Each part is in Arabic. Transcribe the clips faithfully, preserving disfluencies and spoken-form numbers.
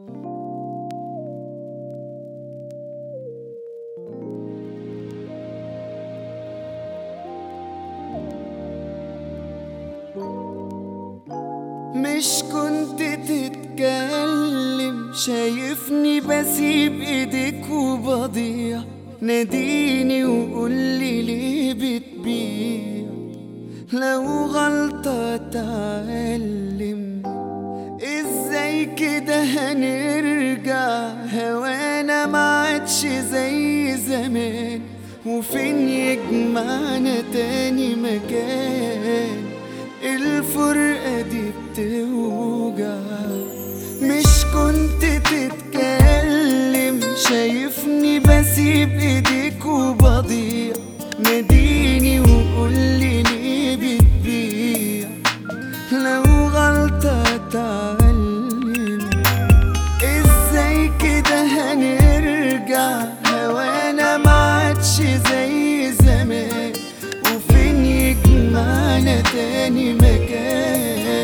مش كنت تتكلم، شايفني بسيب ايديك وبضيع، ناديني وقولي ليه بتبيع. لو غلطة اتعلم، ازاي كده هنرجع؟ هوانا معادش زي زمان، وفين يجمعنا تاني مكان؟ الفرقة دي بتوجع. مش كنت تتكلم، شايفني بسيب ايديك وبضيع، ناديني وقولي ليه بتبيع. لو غلطة اتعلم، ازاي كده هنرجع؟ هوانا معادش زي زمان، وفين يجمعنا تاني مكان؟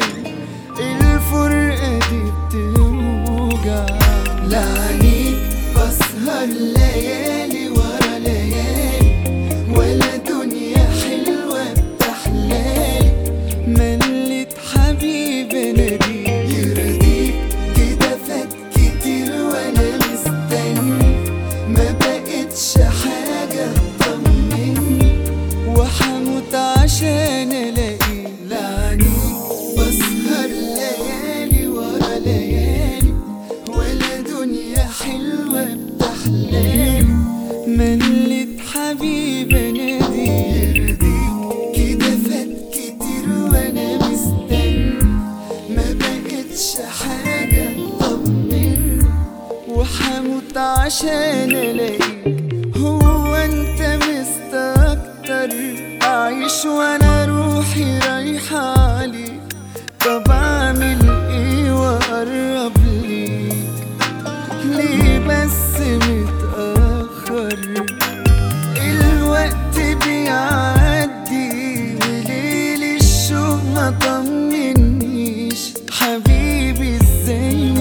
الفرقة دي بتوجع. لعنيك بسهر ليالي ورا ليالي، ولا دنيا حلوة بتحلالي. مليت حبيب ناديك يرضيك، كده فات كتير وانا مستني، ما بقتش حاجة تطمني، وحموت عشان الاقيك. لعنيك بسهر ليالي ورا ليالي، ولا دنيا حلوة بتحلالي. مليت حبيب نادي يرضيك، كده فات كتير وانا مستني، ما بقتش حاجة تطمني، وحموت عشان الاقيك. هو انت مستكتر اعيش وانا روحي رايحة عليك؟ طب اعمل ايه واقرب ليك؟ ليه بس متأخر؟ الوقت بيعدي وليل الشوق ما طمنيش. حبيبي ازاي